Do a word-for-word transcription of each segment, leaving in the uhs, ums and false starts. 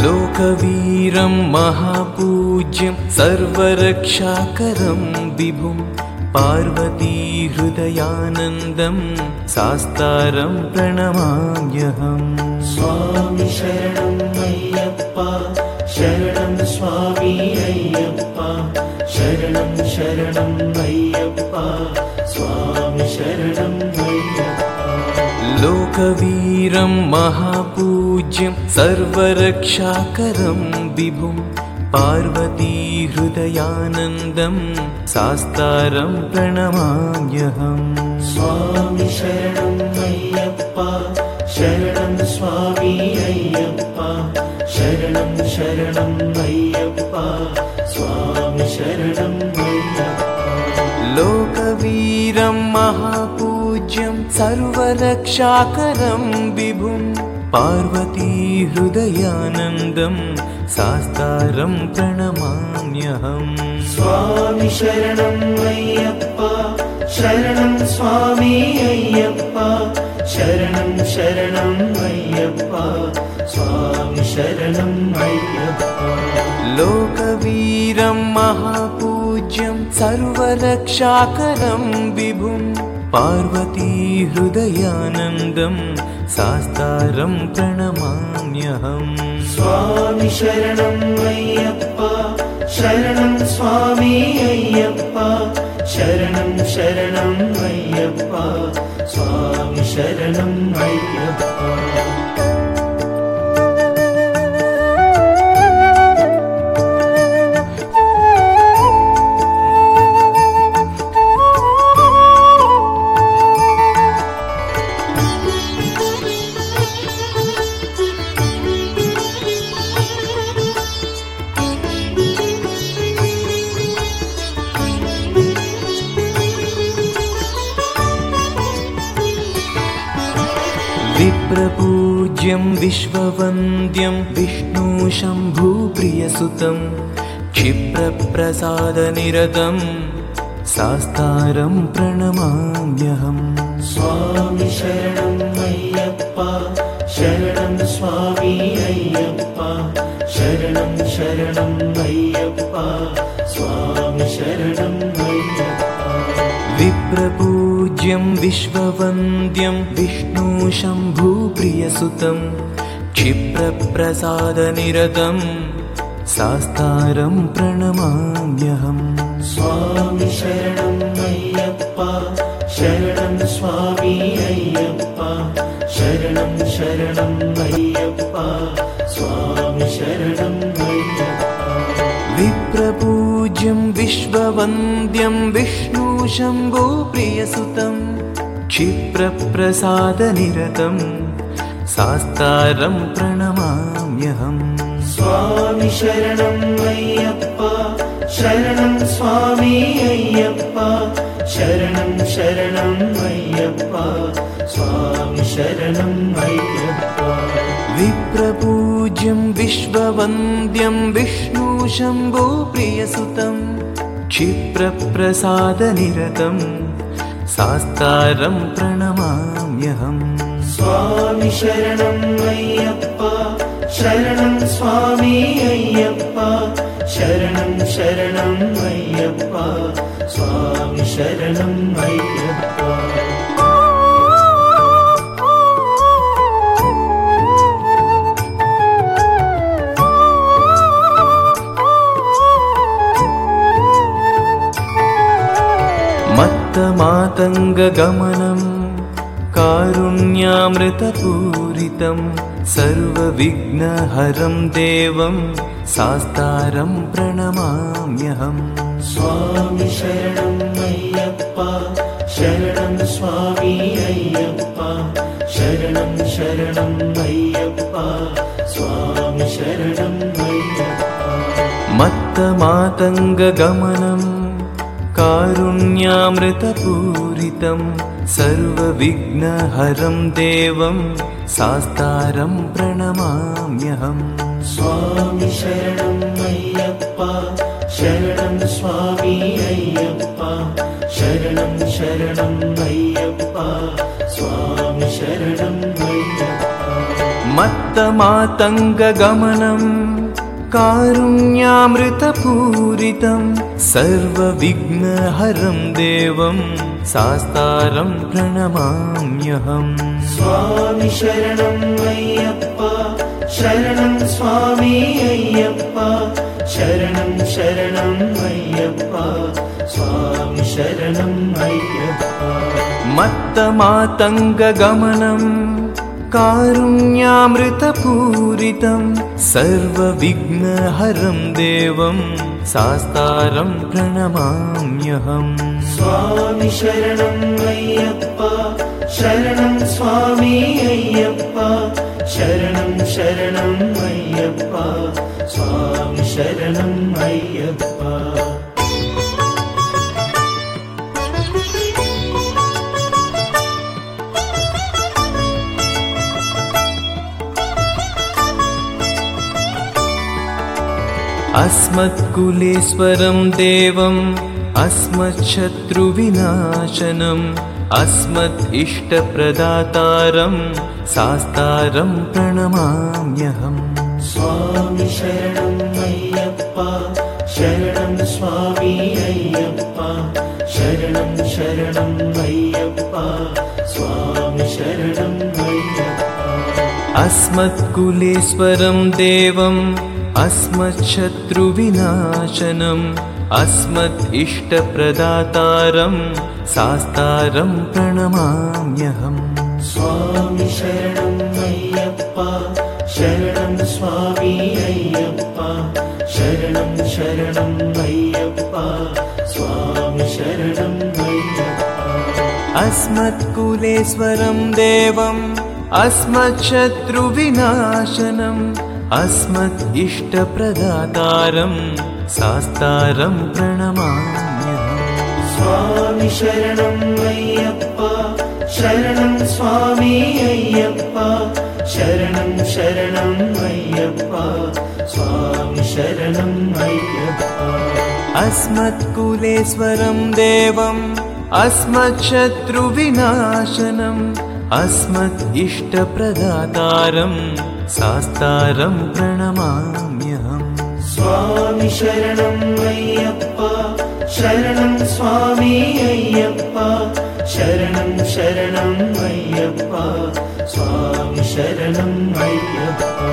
लोकवीरं महापूज्यं सर्वरक्षाकरं विभुं पार्वतीहृदयानन्दं शास्तारं प्रणमाम्यहम्। स्वामी शरणं अय्यप्पा, शरणं स्वामी अय्यप्पा, शरणं शरणं अय्यप्पा, स्वामी शरणं अय्यप्पा। लोकवीरं महापूज्यं सर्वरक्षाकरं विभुं पार्वतीहृदयानन्दं शास्तारं प्रणमाम्यहम्। स्वामी शरणं अय्यप्पा, शरणं स्वामी अय्यप्पा, शरणं शरणं अय्यप्पा, स्वामी शरणं अय्यप्पा। लोकवीरं महापूज्यं सर्वरक्षाकरं विभुं पार्वतीहृदयानन्दं शास्तारं प्रणमाम्यहम्। स्वामी शरणं अय्यप्पा, शरणं स्वामी अय्यप्पा, शरणं शरणं अय्यप्पा, स्वामी शरणं अय्यप्पा। लोकवीरं महापूज्यं सर्वरक्षाकरं विभुं पार्वतीहृदयानन्दं शास्तारं प्रणमाम्यहम्। स्वामी शरणं अय्यप्पा, शरणं स्वामी अय्यप्पा, शरणं शरणं अय्यप्पा, स्वामी शरणं अय्यप्पा। विप्रपूज्यं विश्ववन्द्यं विष्णुशम्भुप्रियसुतं क्षिप्रप्रसादनिरतं शास्तारं प्रणमाम्यहम्। स्वामी शरणं अय्यप्पा, शरणं स्वामी अय्यप्पा, शरणं शरणं अय्यप्पा, स्वामी शरणं अय्यप्पा। विप्रपूज्यं विश्ववन्द्यं विष्णुशम्भुप्रियसुतं क्षिप्रप्रसादनिरतं शास्तारं प्रणमाम्यहम्। स्वामी शरणं अय्यप्पा, शरणं स्वामी अय्यप्पा, शरणं शरणं अय्यप्पा, स्वामी शरणं अय्यप्पा। विप्रपूज्यं विश्ववन्द्यं विष्णुशम्भुप्रियसुतं क्षिप्रप्रसादनिरतं शास्तारं प्रणमाम्यहम्। स्वामी शरणं अय्यप्पा, शरणं स्वामी अय्यप्पा, शरणं शरणं अय्यप्पा, स्वामी शरणं अय्यप्पा। विप्रपूज्यं विश्ववन्द्यं विष्णुशम्भुप्रियसुतं क्षिप्रप्रसादनिरतं शास्तारं प्रणमाम्यहम्। स्वामी शरणं अय्यप्पा, शरणं स्वामी अय्यप्पा, शरणं शरणं अय्यप्पा, स्वामी शरणं अय्यप्पा। मत्तमातङ्गगमनं कारुण्यामृतपूरितं सर्वविघ्नहरं देवं शास्तारं प्रणमाम्यहम्। स्वामी शरणं अय्यप्पा, शरणं स्वामी अय्यप्पा, शरणं शरणं अय्यप्पा, स्वामी शरणं अय्यप्पा। मत्तमातङ्गगमनं कारुण्यामृतपूरितं सर्वविघ्नहरं देवं शास्तारं प्रणमाम्यहम्। स्वामी शरणं अय्यप्पा, शरणं स्वामी अय्यप्पा, शरणं शरणं अय्यप्पा, स्वामी शरणं अय्यप्पा। मत्तमातङ्गगमनं कारुण्यामृतपूरितं सर्वविघ्नहरं देवं शास्तारं प्रणमाम्यहम्। स्वामी शरणं अय्यप्पा शरणं स्वामी अय्यप्पा शरणं शरणं अय्यप्पा स्वामी शरणं अय्यप्पा। मत्तमातङ्गगमनं कारुण्यामृतपूरितं सर्वविघ्नहरं देवं शास्तारं प्रणमाम्यहम्। स्वामी शरणं अय्यप्पा शरणं स्वामी अय्यप्पा शरणं शरणं अय्यप्पा स्वामी शरणं अय्यप्पा। अस्मत्कुलेश्वरं देवम् अस्मच्छत्रुविनाशनम् अस्मत् इष्टप्रदातारं शास्तारं प्रणमाम्यहम्। स्वामी शरणं अय्यप्पा शरणं स्वामी अय्यप्पा शरणं शरणं अय्यप्पा स्वामी शरणं अय्यप्पा। अस्मत्कुलेश्वरं देवम् अस्मच्छत्रुविनाशनम् अस्मत् इष्टप्रदातारं शास्तारं प्रणमाम्यहम्। स्वामी शरणं अय्यप्पा शरणं स्वामी अय्यप्पा शरणं शरणं अय्यप्पा स्वामी शरणं अय्यप्पा। अस्मत्कुलेश्वरं देवम् अस्मच्छत्रुविनाशनम् अस्मत् इष्टप्रदातारं शास्तारं प्रणमाम्यहम्। स्वामी शरणं अय्यप्पा शरणं स्वामी अय्यप्पा शरणं शरणं अय्यप्पा स्वामी शरणं अय्यप्पा। अस्मत्कुलेश्वरं देवम् अस्मच्छत्रुविनाशनम् अस्मत् इष्टप्रदातारं शास्तारं प्रणमाम्यहम्। स्वामी शरणं अय्यप्पा शरणं स्वामी अय्यप्पा शरणं शरणं अय्यप्पा स्वामी शरणं अय्यप्पा।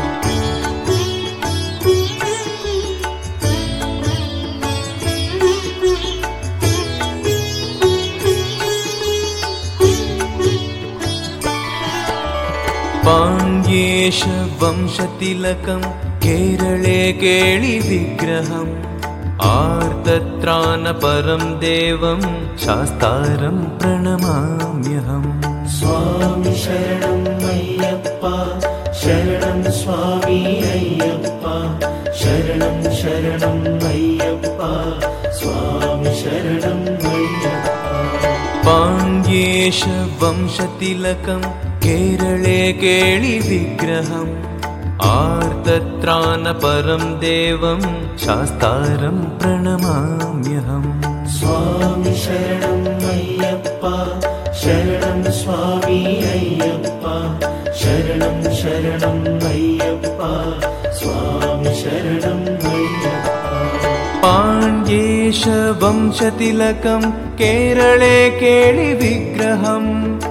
पाण्ड्येश वंशतिलकं केरळे केळिविग्रहम् आर्तत्राणपरं देवं शास्तारं प्रणमाम्यहम्। स्वामी शरणं अय्यप्पा शरणं स्वामी अय्यप्पा शरणं शरणं अय्यप्पा स्वामी शरणं अय्यप्पा। पाण्ड्येश वंशतिलकं केरळे केळिविग्रहम् आर्तत्राणपरं देवं शास्तारं प्रणमाम्यहम्। स्वामी शरणं अय्यप्पा शरणं स्वामी अय्यप्पा शरणं शरणं अय्यप्पा स्वामी शरणं अय्यप्पा। पाण्ड्येश वंशतिलकं केरळे केळिविग्रहम्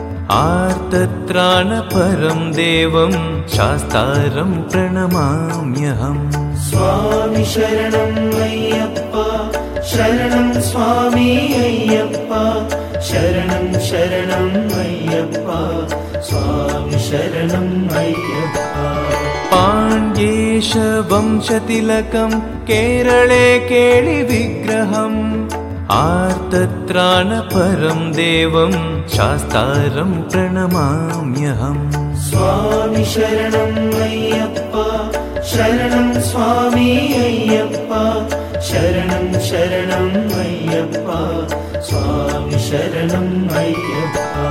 आर्तत्राणपरं देवं शास्तारं प्रणमाम्यहम्। स्वामी शरणं अय्यप्पा शरणं स्वामी अय्यप्पा शरणं शरणं अय्यप्पा स्वामी शरणं अय्यप्पा। पाण्ड्येश वंशतिलकं केरळे केळिविग्रहम् आर्तत्राणपरं देवं शास्तारं प्रणमाम्यहम्। स्वामी शरणं अय्यप्पा शरणं स्वामी अय्यप्पा शरणं शरणं अय्यप्पा स्वामी शरणं अय्यप्पा।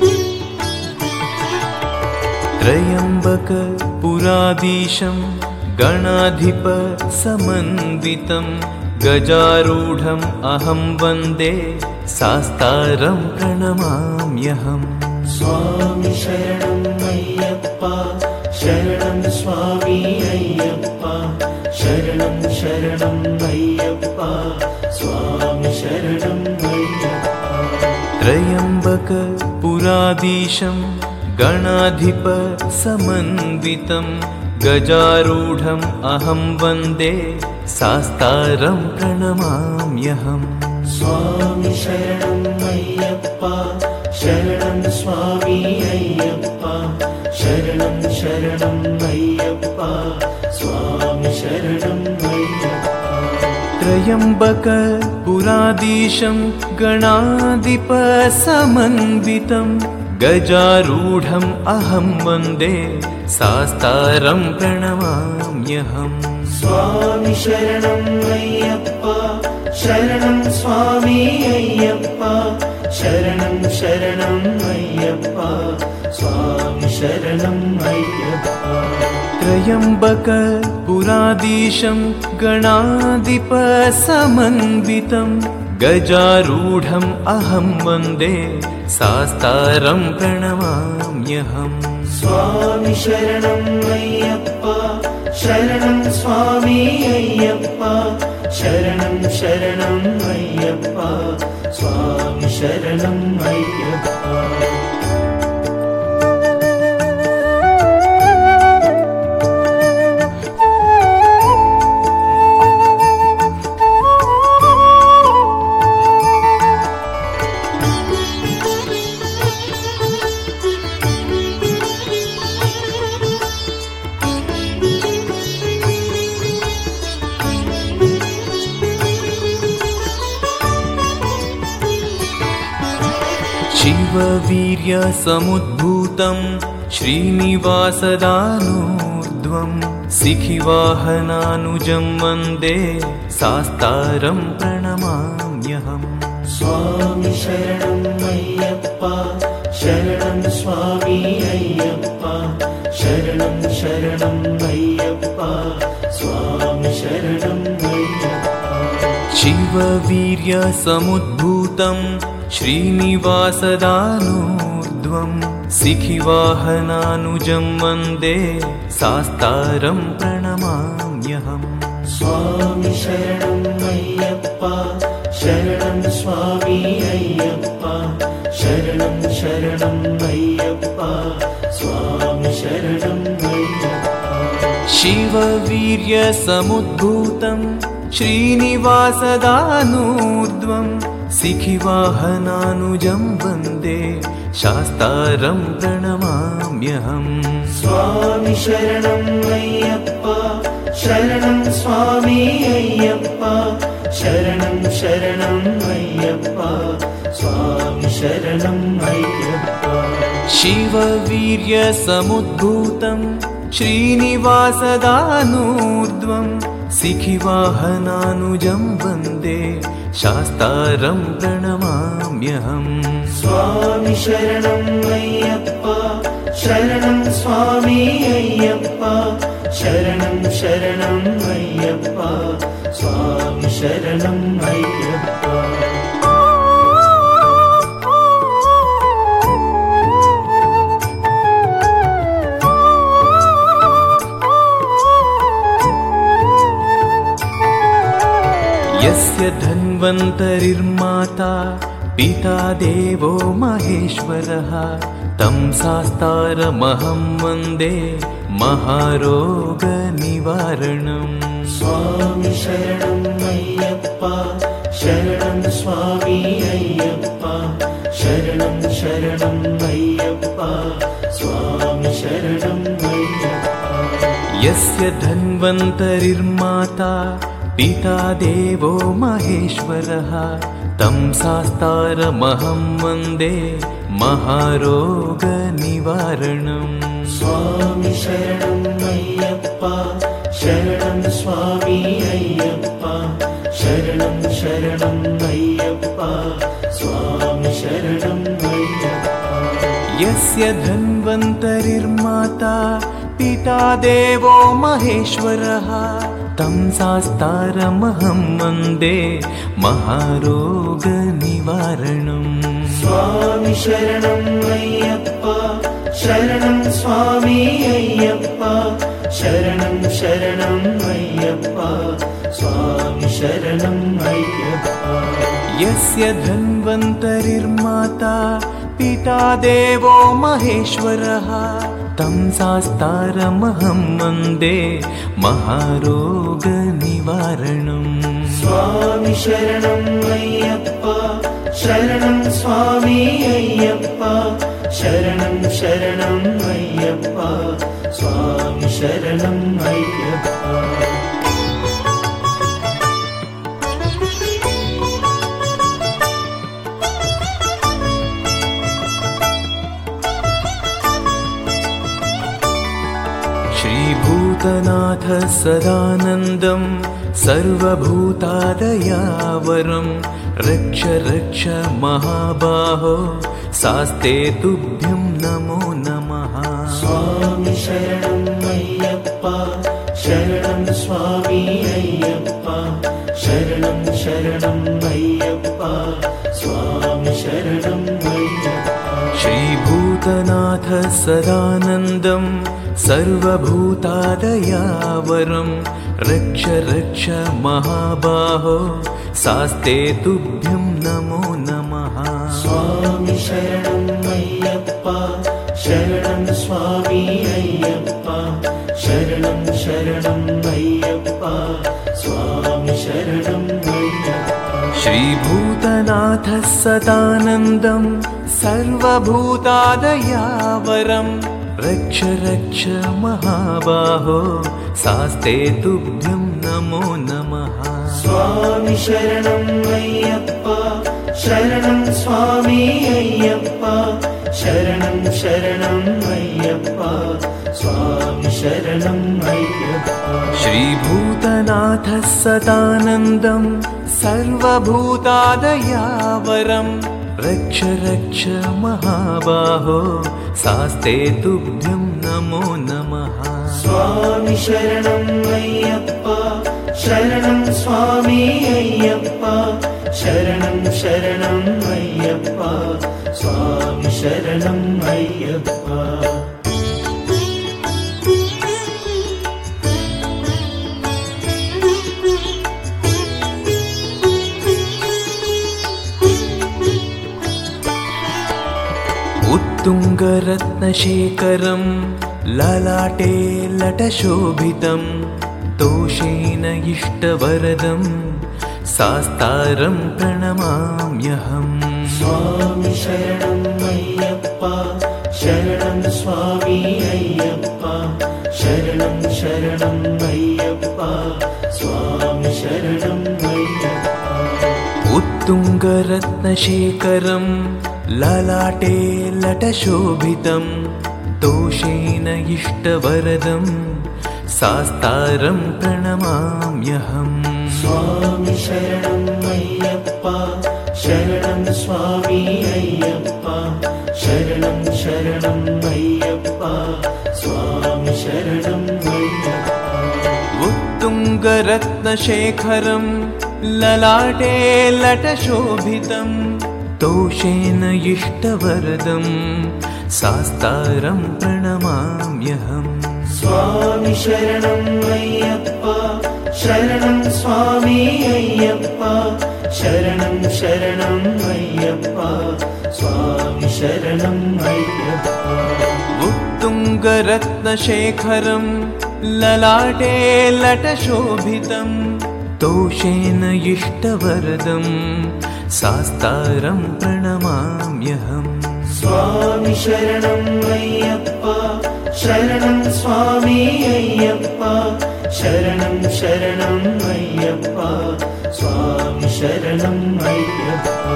त्र्यम्बकपुराधीशं गणाधिप समन्वितं गजारूढम् अहं वन्दे शास्तारं प्रणमाम्यहम्। स्वामी शरणं अय्यप्पा शरणं स्वामी अय्यप्पा शरणं शरणं अय्यप्पा स्वामी शरणं अय्यप्पा। त्र्यम्बक पुराधीशं गणाधिप समन्वितं गजारूढम् अहं वन्दे शास्तारं प्रणमाम्यहम्। स्वामी शरणं अय्यप्पा शरणं स्वामी अय्यप्पा शरणं शरणं अय्यप्पा स्वामी शरणं अय्यप्पा। त्र्यम्बक पुराधीशं गणाधिप समन्वितं गजारूढम् अहं वन्दे शास्तारं प्रणमाम्यहम्। स्वामी शरणं अय्यप्पा शरणं स्वामी अय्यप्पा शरणं शरणं अय्यप्पा स्वामी शरणं अय्यप्पा। त्र्यम्बक पुराधीशं गणाधिप समन्वितं गजारूढम् अहं वन्दे शास्तारं प्रणमाम्यहम्। स्वामी शरणं अय्यप्पा शरणं स्वामी अय्यप्पा शरणं शरणं अय्यप्पा स्वामी शरणं अय्यप्पा। शिववीर्य समुद्भूतं श्रीनिवासदानूर्ध्वं शिखिवाहनानुजं वन्दे शास्तारं प्रणमाम्यहम्। स्वामी शरणं अय्यप्पा शरणं स्वामी अय्यप्पा शरणं शरणं अय्यप्पा स्वामी शरणं अय्यप्पा। शिववीर्य समुद्भूतं श्रीनिवासदानूर्ध्वं शिखिवाहनानुजं वन्दे शास्तारं प्रणमाम्यहम्। स्वामी शरणं अय्यप्पा शरणं स्वामी अय्यप्पा शरणं शरणं अय्यप्पा स्वामी शरणं अय्यप्पा। शिववीर्य समुद्भूतं श्रीनिवासदानूर्ध्वं शिखिवाहनानुजं वन्दे शास्तारं प्रणमाम्यहम्। स्वामी शरणं अय्यप्पा शरणं स्वामी अय्यप्पा शरणं शरणं अय्यप्पा स्वामी शरणं अय्यप्पा। शिववीर्य समुद्भूतं श्रीनिवासदानूर्ध्वं शिखिवाहनानुजं वन्दे शास्तारं प्रणमाम्यहम्। स्वामी शरणं अय्यप्पा शरणं स्वामी अय्यप्पा शरणं शरणं अय्यप्पा स्वामी शरणं अय्यप्पा। यस्य धन्वन्तरिर्माता पिता देवो महेश्वरः तं शास्तारमहं वन्दे महारोगनिवारणम्। स्वामी शरणं अय्यप्पा शरणं स्वामी अय्यप्पा शरणं शरणं अय्यप्पा स्वामी शरणं अय्यप्पा। यस्य धन्वन्तरिर्माता पिता देवो महेश्वरः तं शास्तारमहं वन्दे महारोगनिवारणम्। स्वामी शरणं अय्यप्पा शरणं स्वामी अय्यप्पा शरणं शरणं अय्यप्पा स्वामी शरणं अय्यप्पा। यस्य धन्वन्तरिर्माता पिता देवो महेश्वरः तं शास्तारमहं वन्दे महारोगनिवारणम्। स्वामी शरणं अय्यप्पा शरणं स्वामी अय्यप्पा शरणं शरणं अय्यप्पा स्वामी शरणं अय्यप्पा। यस्य धन्वन्तरिर्माता पिता देवो महेश्वरः तं शास्तारमहं वन्दे महारोगनिवारणम्। स्वामी शरणं अय्यप्पा शरणं स्वामी अय्यप्पा शरणं शरणं अय्यप्पा स्वामी शरणं अय्यप्पा। श्रीभूतनाथ सदानन्दं सर्वभूतादयावरं रक्ष रक्ष महाबाहो शास्ते तुभ्यं नमो नमः। स्वामी शरणं अय्यप्पा शरणं स्वामी अय्यप्पा शरणं शरणं अय्यप्पा स्वामी शरणं अय्यप्पा। श्रीभूतनाथ सदानन्दं सर्वभूतादयावरं रक्ष रक्ष महाबाहो शास्ते तुभ्यं नमो नमः। स्वामी शरणं अय्यप्पा शरणं स्वामी अय्यप्पा शरणं शरणं अय्यप्पा स्वामी शरणं अय्यप्पा। श्रीभूतनाथ सदानन्दं सर्वभूतादयावरं रक्ष रक्ष महाबाहो शास्ते तुभ्यं नमो नमः। स्वामी शरणं अय्यप्पा शरणं स्वामी अय्यप्पा शरणं शरणं अय्यप्पा स्वामी शरणं अय्यप्पा। श्रीभूतनाथ सदानन्दं सर्वभूतादयावरं रक्ष रक्ष महाबाहो शास्ते तुभ्यं नमो नमः। स्वामी शरणं अय्यप्पा शरणं स्वामी अय्यप्पा शरणं शरणं अय्यप्पा स्वामी शरणं अय्यप्पा। उत्तुङ्गरत्नशेखरं ललाटे लटशोभितं तोषेण इष्टवरदं शास्तारं प्रणमाम्यहम्। स्वामी शरणं अय्यप्पा शरणं स्वामी अय्यप्पा शरणं शरणं अय्यप्पा स्वामी शरणं अय्यप्पा। उत्तुङ्गरत्नशेखरं ललाटे लटशोभितं तोषेण इष्टवरदं शास्तारं प्रणमाम्यहम्। स्वामी शरणं अय्यप्पा शरणं स्वामी अय्यप्पा शरणं शरणं अय्यप्पा स्वामी शरणं अय्यप्पा। उत्तुङ्गरत्नशेखरं ललाटे लटशोभितं तोषेण इष्टवरदं शास्तारं प्रणमाम्यहम्। स्वामी शरणं अय्यप्पा शरणं स्वामी अय्यप्पा शरणं शरणं अय्यप्पा स्वामी शरणं अय्यप्पा। उत्तुङ्गरत्नशेखरं ललाटे लटशोभितं तोषेण इष्टवरदं शास्तारं प्रणमाम्यहम्। स्वामी शरणं अय्यप्पा शरणं स्वामी अय्यप्पा शरणं शरणं अय्यप्पा स्वामी शरणं अय्यप्पा।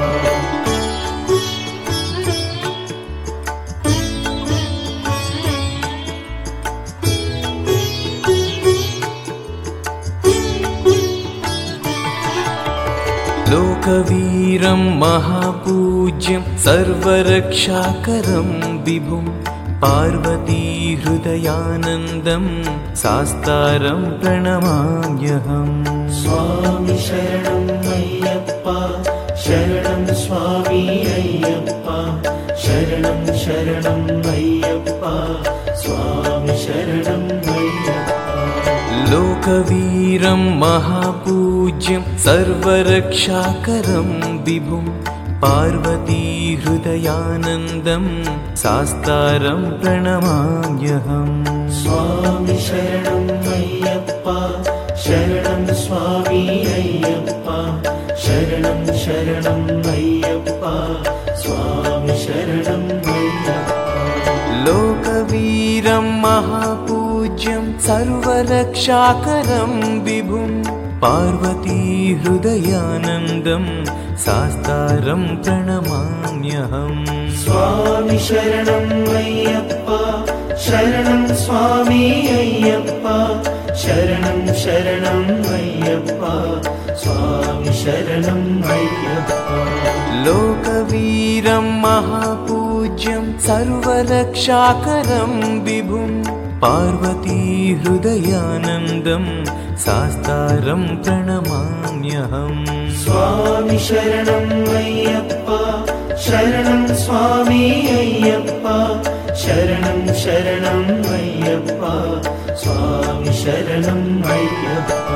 लोकवीरं महापूज्यं सर्वरक्षाकरं विभुं पार्वती हृदयानन्दं शास्तारं प्रणमाम्यहम्। स्वामी शरणं अय्यप्पा शरणं स्वामी अय्यप्पा शरणं शरणं अय्यप्पा स्वामी शरणं अय्यप्पा। लोकवीरं महापूज्यं सर्वरक्षाकरं विभुं पार्वती हृदयानन्दं शास्तारं प्रणमाम्यहम्। स्वामी शरणं अय्यप्पा शरणं स्वामी अय्यप्पा शरणं शरणं अय्यप्पा स्वामी शरणं अय्यप्पा। लोकवीरं महापूज्यं सर्वरक्षाकरं विभुं पार्वती हृदयानन्दं शास्तारं प्रणमाम्यहम्। स्वामी शरणं अय्यप्पा शरणं स्वामी अय्यप्पा शरणं शरणं अय्यप्पा स्वामी शरणं अय्यप्पा। लोकवीरं महापूज्यं सर्वरक्षाकरं विभुं पार्वती हृदयानन्दं शास्तारं प्रणमाम्यहम्। स्वामी शरणं अय्यप्पा शरणं स्वामी अय्यप्पा शरणं शरणं अय्यप्पा स्वामी शरणं अय्यप्पा।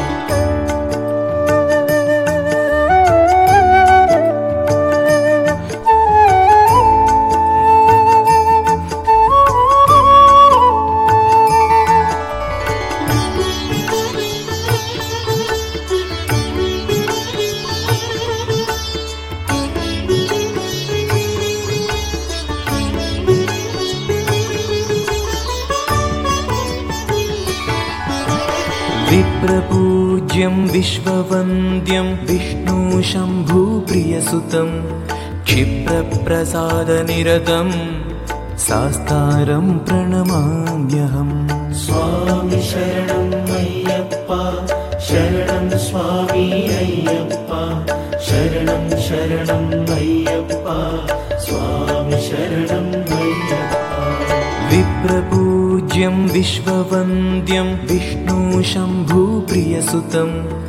विप्रपूज्यं विश्ववन्द्यं विष्णुशम्भुप्रियसुतं क्षिप्रप्रसादनिरतं शास्तारं प्रणमाम्यहम्। स्वामी शरणं अय्यप्पा शरणं स्वामी अय्यप्पा शरणं शरणं अय्यप्पा स्वामी शरणं अय्यप्पा। विप्रपूज्यं विश्ववन्द्यं विष्णुशम्भुप्रियसुतं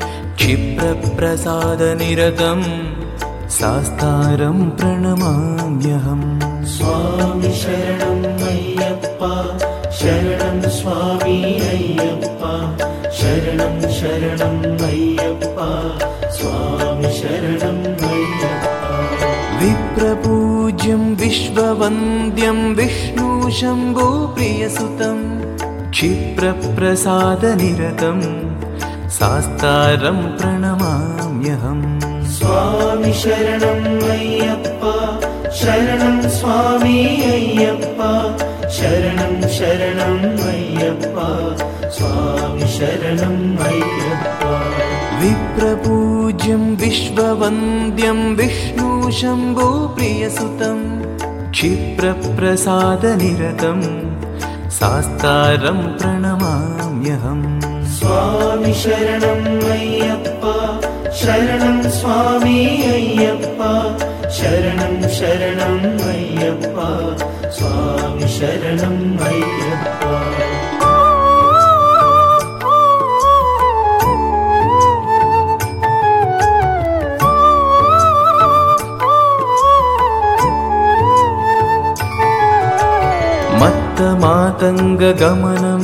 क्षिप्रप्रसादनिरतं शास्तारं प्रणमाम्यहम्। स्वामी शरणं अय्यप्पा शरणं स्वामी अय्यप्पा शरणं शरणं अय्यप्पा स्वामी शरणं अय्यप्पा। विप्रपूज्यं विश्ववन्द्यं विष्णुशम्भुप्रियसुतं क्षिप्रप्रसादनिरतं शास्तारं प्रणमाम्यहम्। स्वामी शरणं अय्यप्पा शरणं स्वामी अय्यप्पा शरणं शरणं अय्यप्पा स्वामी शरणं अय्यप्पा। विप्रपूज्यं विश्ववन्द्यं विष्णुशम्भुप्रियसुतं क्षिप्रप्रसादनिरतं शास्तारं प्रणमाम्यहम्। स्वामी शरणं अय्यप्पा शरणं स्वामी अय्यप्पा शरणं शरणं अय्यप्पा स्वामी शरणं अय्यप्पा। मत्तमातङ्गगमनं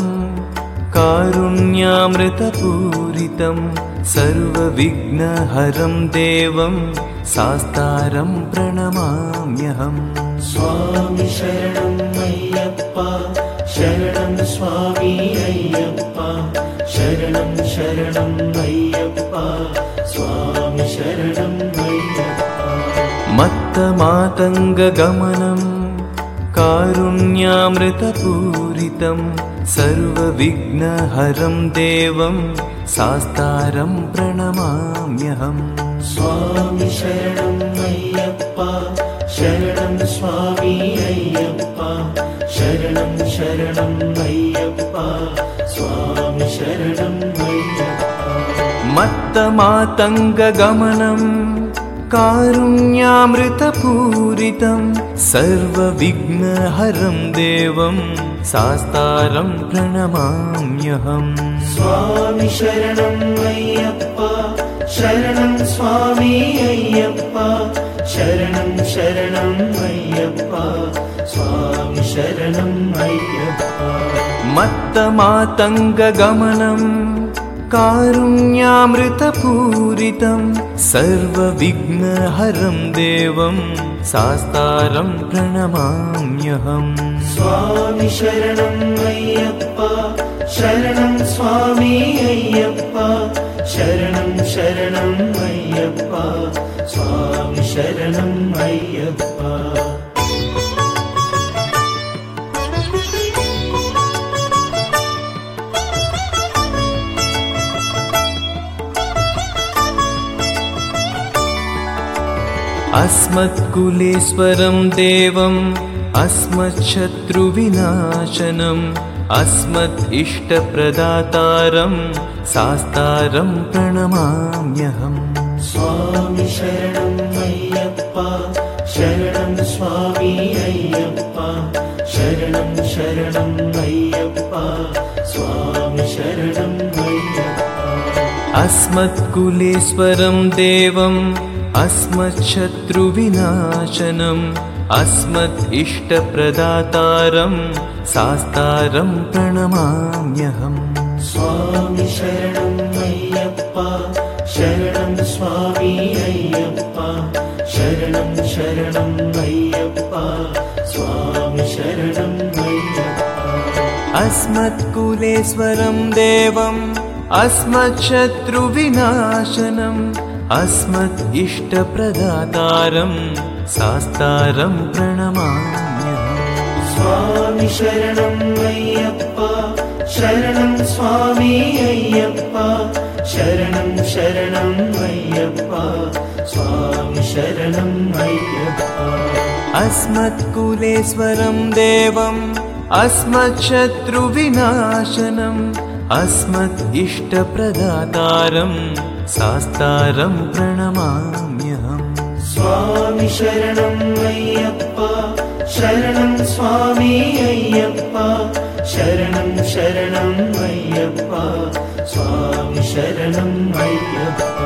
कारुण्यामृतपूरितं सर्वविघ्नहरं देवं शास्तारं प्रणमाम्यहम्। स्वामी शरणं अय्यप्पा शरणं स्वामी अय्यप्पा शरणं शरणं अय्यप्पा स्वामी शरणं अय्यप्पा। मत्तमातङ्गगमनं कारुण्यामृतपूरितं सर्वविघ्नहरं देवं शास्तारं प्रणमाम्यहम्। स्वामी शरणं अय्यप्पा शरणं स्वामी अय्यप्पा शरणं शरणं अय्यप्पा स्वामी शरणं अय्यप्पा। मत्तमातङ्गगमनं कारुण्यामृतपूरितं सर्वविघ्नहरं देवं शास्तारं प्रणमाम्यहम्। स्वामी शरणं अय्यप्पा शरणं स्वामी अय्यप्पा शरणं शरणं अय्यप्पा स्वामी शरणं अय्यप्पा। मत्तमातङ्गगमनं कारुण्यामृतपूरितं सर्वविघ्नहरं देवं शास्तारं प्रणमाम्यहम्। स्वामी शरणं अय्यप्पा शरणं स्वामी अय्यप्पा शरणं शरणं अय्यप्पा स्वामी शरणं अय्यप्पा। अस्मत्कुलेश्वरं देवम् अस्मच्छत्रुविनाशनम् अस्मत् इष्टप्रदातारं शास्तारं प्रणमाम्यहम्। स्वामी शरणं अय्यप्पा शरणं स्वामी अय्यप्पा शरणं शरणं अय्यप्पा स्वामी शरणं अय्यप्पा। अस्मत्कुलेश्वरं देवम् अस्मच्छत्रुविनाशनम् अस्मत् इष्टप्रदातारं शास्तारं प्रणमाम्यहम्। स्वामी शरणं अय्यप्पा शरणं स्वामी अय्यप्पा शरणं शरणं अय्यप्पा स्वामी शरणं अय्यप्पा। अस्मत्कुलेश्वरं देवम् अस्मच्छत्रुविनाशनम् अस्मत् इष्टप्रदातारं शास्तारं प्रणमाम्यहम्। स्वामी शरणं अय्यप्पा शरणं स्वामी अय्यप्पा शरणं शरणं अय्यप्पा स्वामी शरणं अय्यप्पा। अस्मत्कुलेश्वरं देवम् अस्मच्छत्रुविनाशनम् अस्मत् इष्टप्रदातारं शास्तारं प्रणमाम्यहम्। स्वामी शरणं अय्यप्पा शरणं स्वामी अय्यप्पा शरणं शरणं अय्यप्पा स्वामी शरणं अय्यप्पा।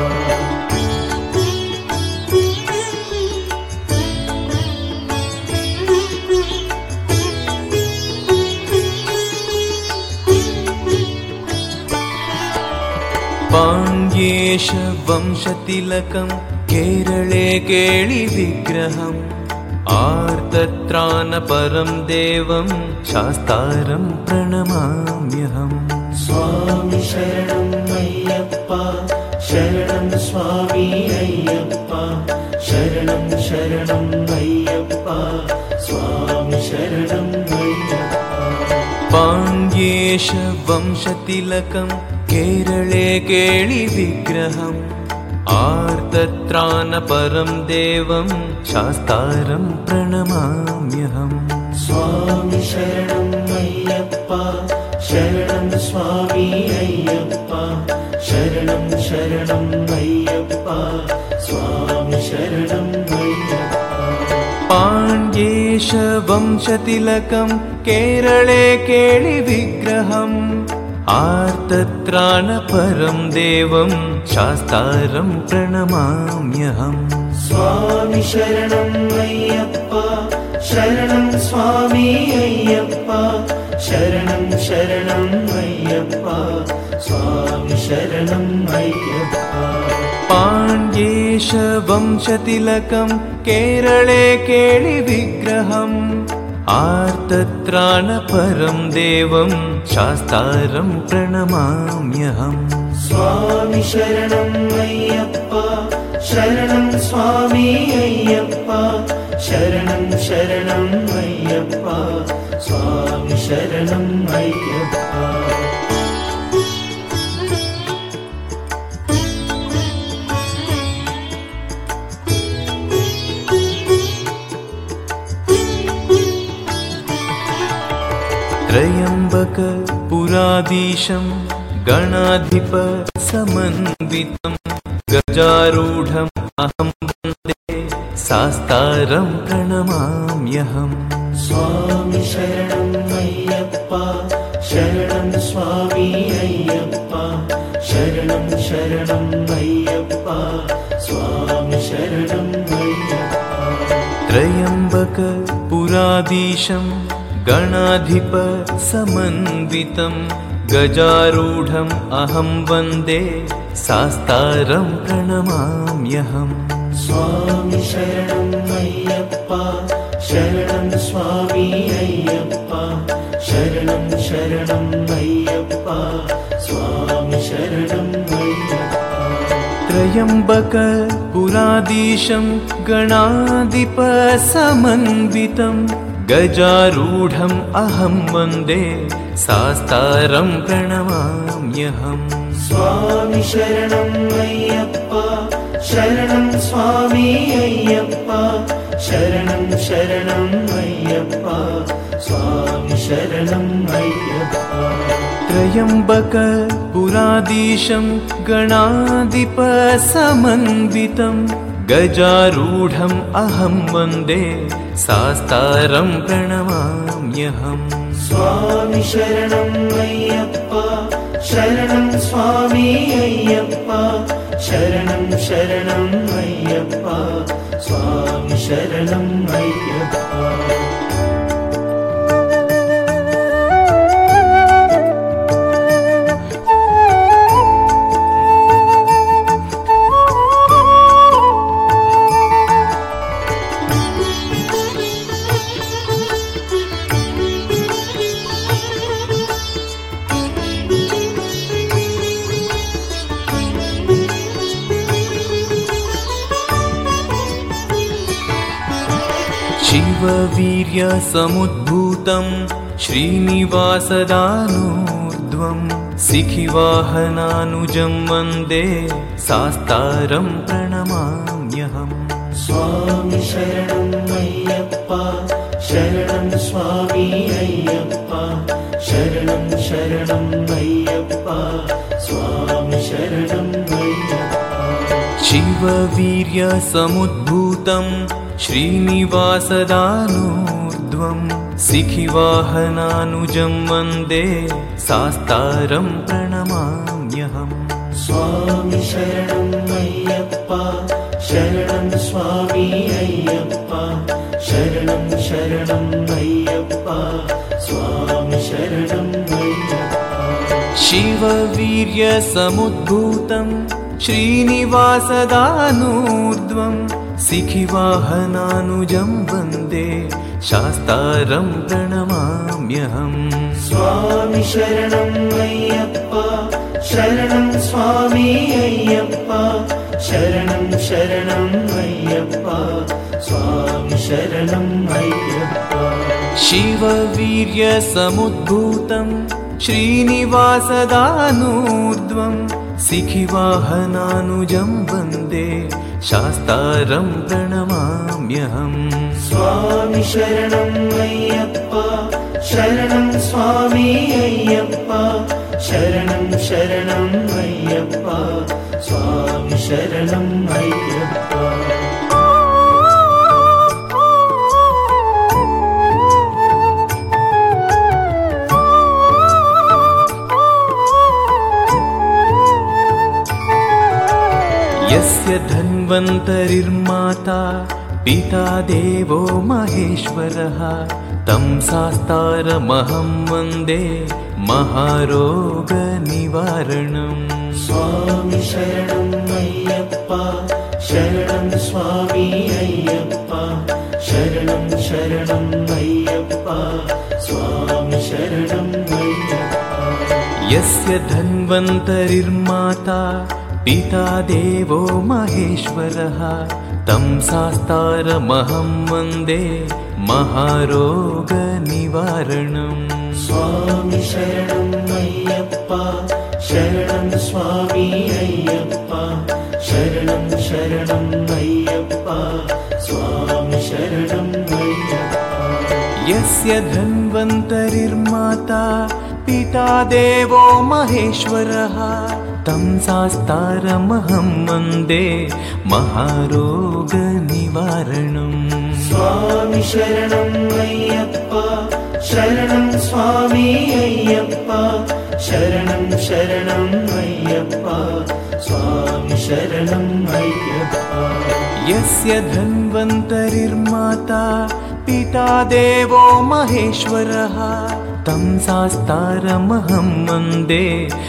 पाण्ड्येश वंशतिलकं केरळे केळिविग्रहम् आर्तत्राणपरं देवं शास्तारं प्रणमाम्यहम्। स्वामी शरणं अय्यप्पा शरणं स्वामी अय्यप्पा शरणं शरणं अय्यप्पा स्वामी शरणं अय्यप्पा। पाण्ड्येश वंशतिलकं केरळे केळिविग्रहम् आर्तत्राणपरं देवं शास्तारं प्रणमाम्यहम्। स्वामी शरणं अय्यप्पा शरणं स्वामी अय्यप्पा शरणं शरणं अय्यप्पा स्वामी शरणं अय्यप्पा। पाण्ड्येश वंशतिलकं केरळे केळिविग्रहम् आर्तत्राणपरं देवं शास्तारं प्रणमाम्यहम्। स्वामी शरणं अय्यप्पा शरणं स्वामी अय्यप्पा शरणं शरणं अय्यप्पा स्वामी शरणं अय्यप्पा। पाण्ड्येश वंशतिलकं केरळे केळिविग्रहम् आर्तत्राणपरं देवं शास्तारं प्रणमाम्यहम्। स्वामी शरणं अय्यप्पा शरणं स्वामी अय्यप्पा शरणं शरणं अय्यप्पा स्वामी शरणं अय्यप्पा। त्र्यम्बक पुराधीशं गणाधिप समन्वितं गजारूढं अहं वन्दे शास्तारं प्रणमाम्यहम्। स्वामी शरणं अय्यप्पा, शरणं स्वामी अय्यप्पा, शरणं शरणं अय्यप्पा, स्वामी शरणं अय्यप्पा। त्र्यम्बक पुराधीशं गणाधिप समन्वितं गजारूढम् अहं वन्दे शास्तारं प्रणमाम्यहम्। स्वामी शरणं अय्यप्पा, शरणं स्वामी अय्यप्पा, शरणं शरणं अय्यप्पा, स्वामी शरणं अय्यप्पा। त्र्यम्बक पुराधीशं गणाधिप समन्वितं गजारूढम् अहं वन्दे शास्तारं प्रणमाम्यहम्। स्वामी शरणं अय्यप्पा, शरणं स्वामी अय्यप्पा, शरणं शरणं अय्यप्पा, स्वामी शरणं अय्यप्पा। त्र्यम्बक पुराधीशं गणाधिप समन्वितं गजारूढम् अहं वन्दे शास्तारं प्रणमाम्यहम्। स्वामी शरणं अय्यप्पा, शरणं स्वामी अय्यप्पा, शरणं शरणं अय्यप्पा, स्वामी शरणं अय्यप्पा। शिववीर्यसमुद्भूतं श्रीनिवासदानूर्ध्वं शिखिवाहनानुजं वन्दे शास्तारं प्रणमाम्यहम्। स्वामी शरणं अय्यप्पा, शरणं स्वामी अय्यप्पा, शरणं शरणं अय्यप्पा, स्वामी शरणं अय्यप्पा। शिववीर्यसमुद्भूतं श्रीनिवासदानूर्ध्वं शिखिवाहनानुजं वन्दे शास्तारं प्रणमाम्यहम्। स्वामी शरणं अय्यप्पा, शरणं स्वामी अय्यप्पा, शरणं शरणं अय्यप्पा, स्वामी शरणं अय्यप्पा। शिववीर्यसमुद्भूतं श्रीनिवासदानूर्ध्वं शिखिवाहनानुजं वन्दे शास्तारं प्रणमाम्यहम्। स्वामी शरणं अय्यप्पा, शरणं स्वामी अय्यप्पा, शरणं शरणं अय्यप्पा, स्वामी शरणं अय्यप्पा। शिववीर्यसमुद्भूतं श्रीनिवासदानूर्ध्वं शिखिवाहनानुजं वन्दे शास्तारं प्रणमाम्यहम्। स्वामी शरणं अय्यप्पा, शरणं स्वामी अय्यप्पा, शरणं शरणं अय्यप्पा, स्वामी शरणं अय्यप्पा। यस्य धन्वन्तरिर्माता पिता देवो महेश्वरः तं शास्तारमहं वन्दे महारोगनिवारणम्। स्वामी शरणं अय्यप्पा, शरणं स्वामी अय्यप्पा, शरणं शरणं अय्यप्पा, स्वामी शरणं अय्यप्पा। यस्य धन्वन्तरिर्माता पिता देवो महेश्वरः तं शास्तारमहं वन्दे महारोगनिवारणम्। स्वामी शरणं अय्यप्पा, शरणं स्वामी अय्यप्पा, शरणं शरणं अय्यप्पा, स्वामी शरणं अय्यप्पा। यस्य धन्वन्तरिर्माता पिता देवो महेश्वरः तं शास्तारमहं वन्दे महारोगनिवारणम्। स्वामी शरणं अय्यप्पा शरणं स्वामी अय्यप्पा शरणं शरणं अय्यप्पा स्वामी शरणं अय्यप्पा। यस्य धन्वन्तरिर्माता पिता देवो महेश्वरः तं शास्तारमहं वन्दे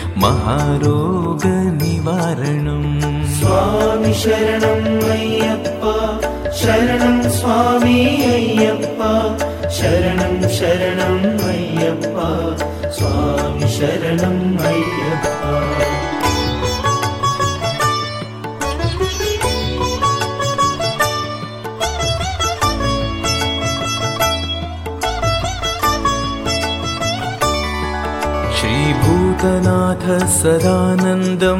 महारोगनिवारणम्। स्वामी शरणं अय्यप्पा शरणं स्वामी अय्यप्पा शरणं शरणं अय्यप्पा स्वामी शरणं अय्यप्पा। श्रीभूतनाथ सदानन्दं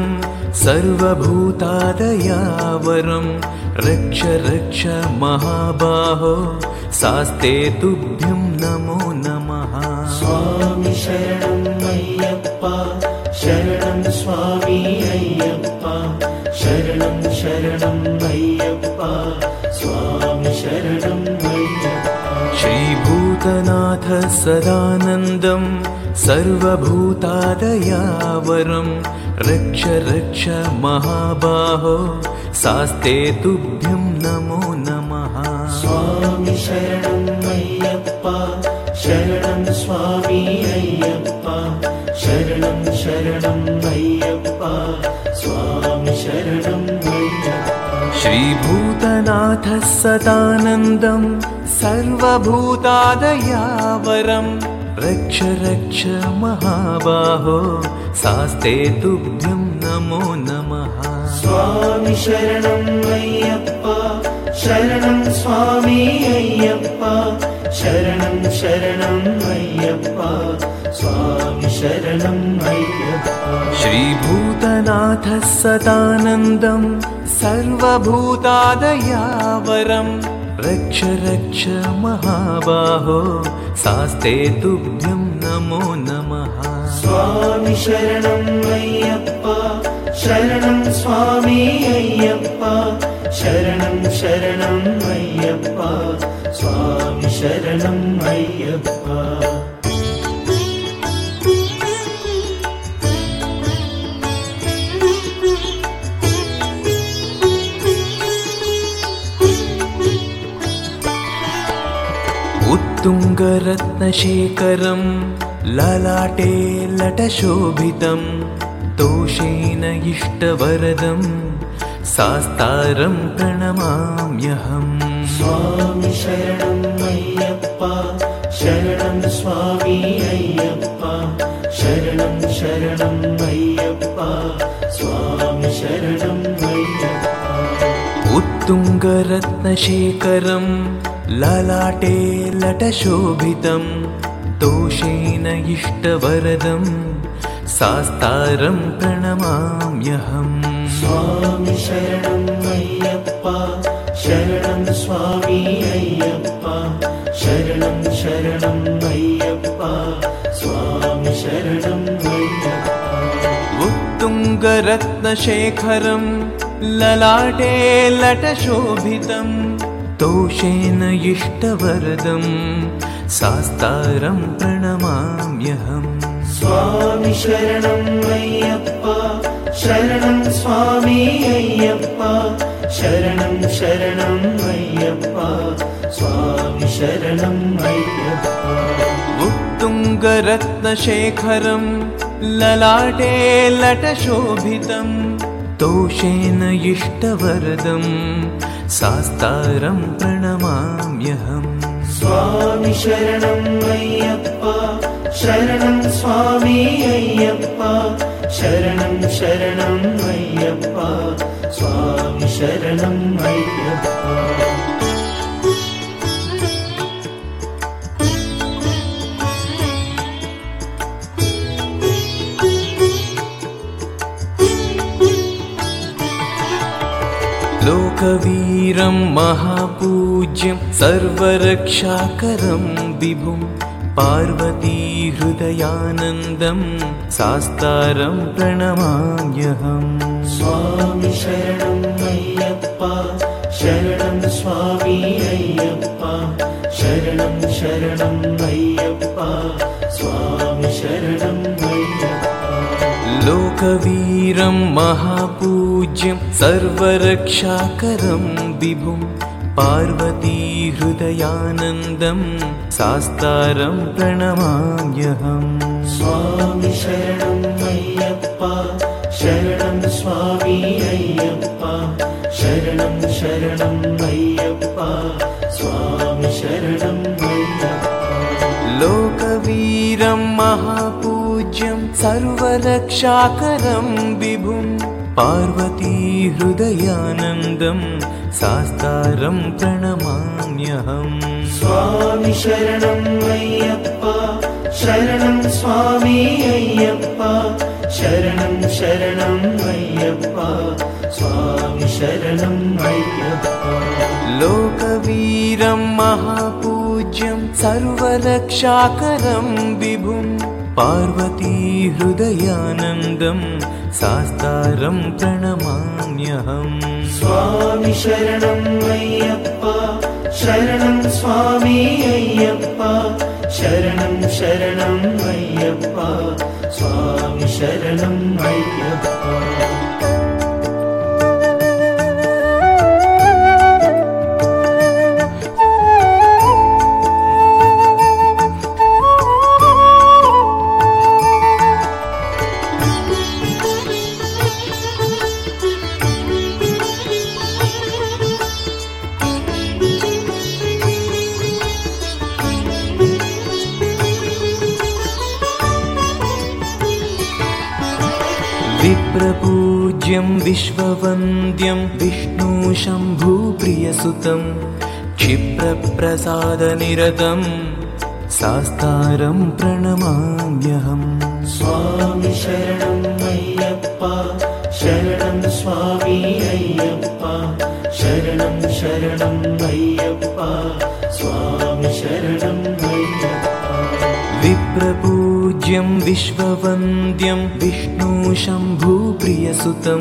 सर्वभूतादयावरं रक्ष रक्ष महाबाहो शास्ते तुभ्यं नमो नमः। स्वामी शरणं अय्यप्पा शरणं स्वामी अय्यप्पा शरणं शरणं अय्यप्पा स्वामी शरणं अय्यप्पा। श्रीभूतनाथ सदानन्दं सर्वभूतादयावरं रक्ष रक्ष महाबाहो शास्ते तुभ्यं नमो नमः। स्वामी शरणं अय्यप्पा शरणं स्वामी अय्यप्पा शरणं शरणं अय्यप्पा स्वामी शरणं अय्यप्पा। श्रीभूतनाथ सदानन्दं सर्वभूतादयावरं रक्ष रक्ष महाबाहो शास्ते तुभ्यं नमो नमः। स्वामी शरणं अय्यप्पा शरणं स्वामी अय्यप्पा शरणं शरणं अय्यप्पा स्वामी शरणं अय्यप्पा। श्रीभूतनाथ सदानन्दं सर्वभूतादयावरं रक्ष रक्ष महाबाहो शास्ते तुभ्यं नमो नमः। स्वामी शरणं अय्यप्पा शरणं स्वामी अय्यप्पा शरणं शरणं अय्यप्पा स्वामी शरणं अय्यप्पा। उत्तुङ्गरत्नशेखरं ललाटे लटशोभितं तोषेण इष्टवरदं शास्तारं प्रणमाम्यहम्। स्वामी शरणं अय्यप्पा शरणं स्वामी अय्यप्पा शरणं शरणं अय्यप्पा स्वामी शरणं अय्यप्पा। उत्तुङ्गरत्नशेखरं ललाटे लटशोभितं तोषेण इष्टवरदं शास्तारं प्रणमाम्यहम्। स्वामी शरणं अय्यप्पा शरणं स्वामी अय्यप्पा शरणं शरणं अय्यप्पा स्वामी शरणं अय्यप्पा। उत्तुङ्गरत्नशेखरं ललाटे लटशोभितं तोषेण इष्टवरदं शास्तारं प्रणमाम्यहम्। स्वामी शरणं अय्यप्पा शरणं स्वामी अय्यप्पा शरणं शरणं अय्यप्पा स्वामी शरणं अय्यप्पा। उत्तुङ्गरत्नशेखरं ललाटे लटशोभितं तोषेण इष्टवरदं शास्तारं प्रणमाम्यहम्। स्वामी शरणं अय्यप्पा शरणं स्वामी अय्यप्पा शरणं शरणं अय्यप्पा स्वामी शरणं अय्यप्पा। लोकवीरं महापूज्यं सर्वरक्षाकरं विभुं पार्वती हृदयानन्दं शास्तारं प्रणमाम्यहम्। स्वामी शरणं अय्यप्पा शरणं स्वामी अय्यप्पा शरणं शरणं अय्यप्पा स्वामी शरणं अय्यप्पा। लोकवीरं महापूज्यं सर्वरक्षाकरं विभुं पार्वती हृदयानन्दं शास्तारं प्रणमाम्यहम्। स्वामी शरणं अय्यप्पा शरणं स्वामी अय्यप्पा शरणं शरणं अय्यप्पा स्वामी शरणं अय्यप्पा। लोकवीरं महापूज्यं सर्वरक्षाकरं विभुं पार्वती हृदयानन्दं शास्तारं प्रणमाम्यहम्। स्वामी शरणं अय्यप्पा शरणं स्वामी अय्यप्पा शरणं शरणं अय्यप्पा स्वामी शरणं अय्यप्पा। लोकवीरं महापूज्यं सर्वरक्षाकरं विभुं पार्वती हृदयानन्दं शास्तारं प्रणमाम्यहम्। स्वामी शरणं अय्यप्पा शरणं स्वामी अय्यप्पा शरणं शरणं अय्यप्पा स्वामी शरणं अय्यप्पा। विप्रपूज्यं विश्ववन्द्यं विष्णुशम्भुप्रियसुतं क्षिप्रप्रसादनिरतं शास्तारं प्रणमाम्यहम्। स्वामी शरणं अय्यप्पा शरणं स्वामी अय्यप्पा शरणं शरणं अय्यप्पा स्वामी शरणं अय्यप्पा। विप्रपूज्यं विश्ववन्द्यं विष्णुशम्भुप्रियसुतं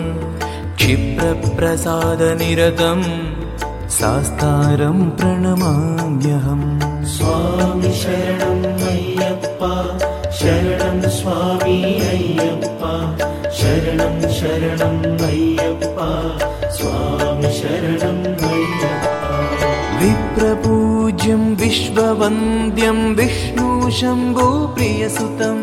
क्षिप्रप्रसादनिरतं शास्तारं प्रणमाम्यहम्। स्वामी शरणं अय्यप्पा शरणं स्वामी अय्यप्पा शरणं शरणं अय्यप्पा स्वामी शरणं अय्यप्पा। विप्रपूज्यं विश्ववन्द्यं विष्णुशम्भुप्रियसुतं